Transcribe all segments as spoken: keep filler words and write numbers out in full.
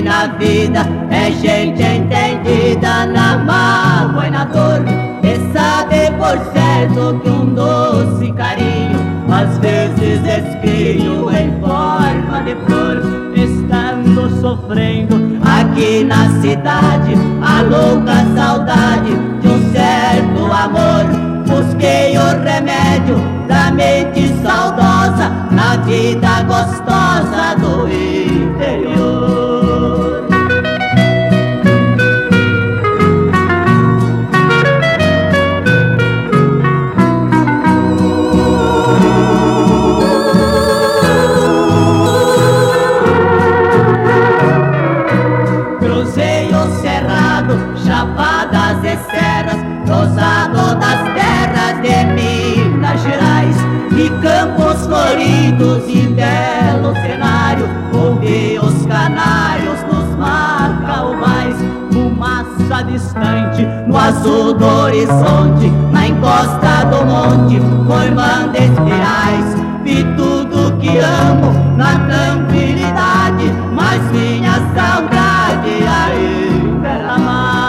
na vida é gente entendida na mágoa e na dor, e sabe por certo que um doce carinho às vezes espinho em forma de flor. Estando sofrendo aqui na cidade a louca saudade de um certo amor, busquei o remédio da mente saudosa na vida gostosa do interior. Cruzei o cerrado, chapadas e serras, rosado das terras de Minas Gerais, e campos floridos e belo cenário, ouvi os canários nos macaubais, fumaça distante no azul do horizonte, na encosta do monte formando espirais, vi tudo que amo na tranquilidade, mas minha saudade ainda era mais.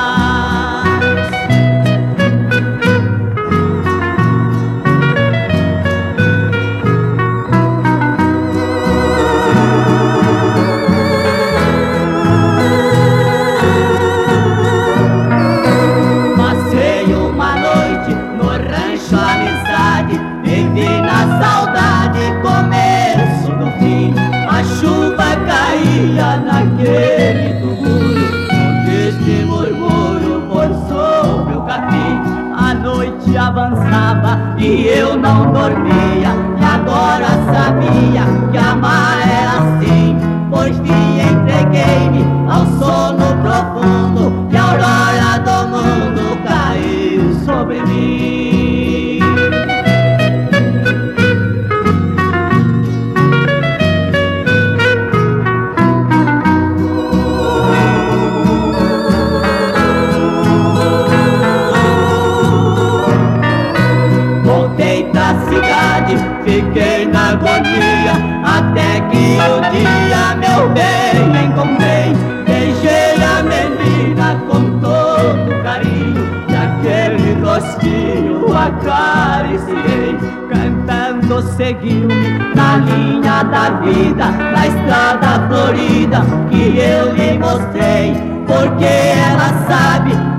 Passei uma noite no rancho Amizade e vi na saudade começo do fim. A chuva caía naquele tuguro, um triste murmúrio por sobre o capim. A noite avançava e eu não dormia, e agora sabia que amar era assim. Por fim entreguei-me ao sono profundo, e a aurora do mundo caiu sobre mim. Fiquei na agonia até que um dia, meu bem, encontrei. Beijei a menina com todo carinho, e aquele rostinho acariciei. Cantando seguiu-me na linha da vida, na estrada florida que eu lhe mostrei, porque ela sabe